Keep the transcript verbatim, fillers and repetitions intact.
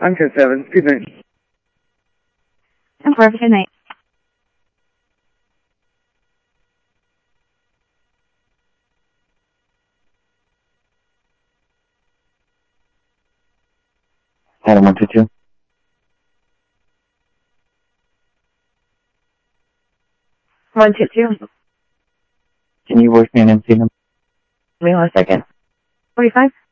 I'm ten seven. Good night. ten four. Good night. Adam one two two. one two two. Can you voice me an M C number? Wait one second. forty-five.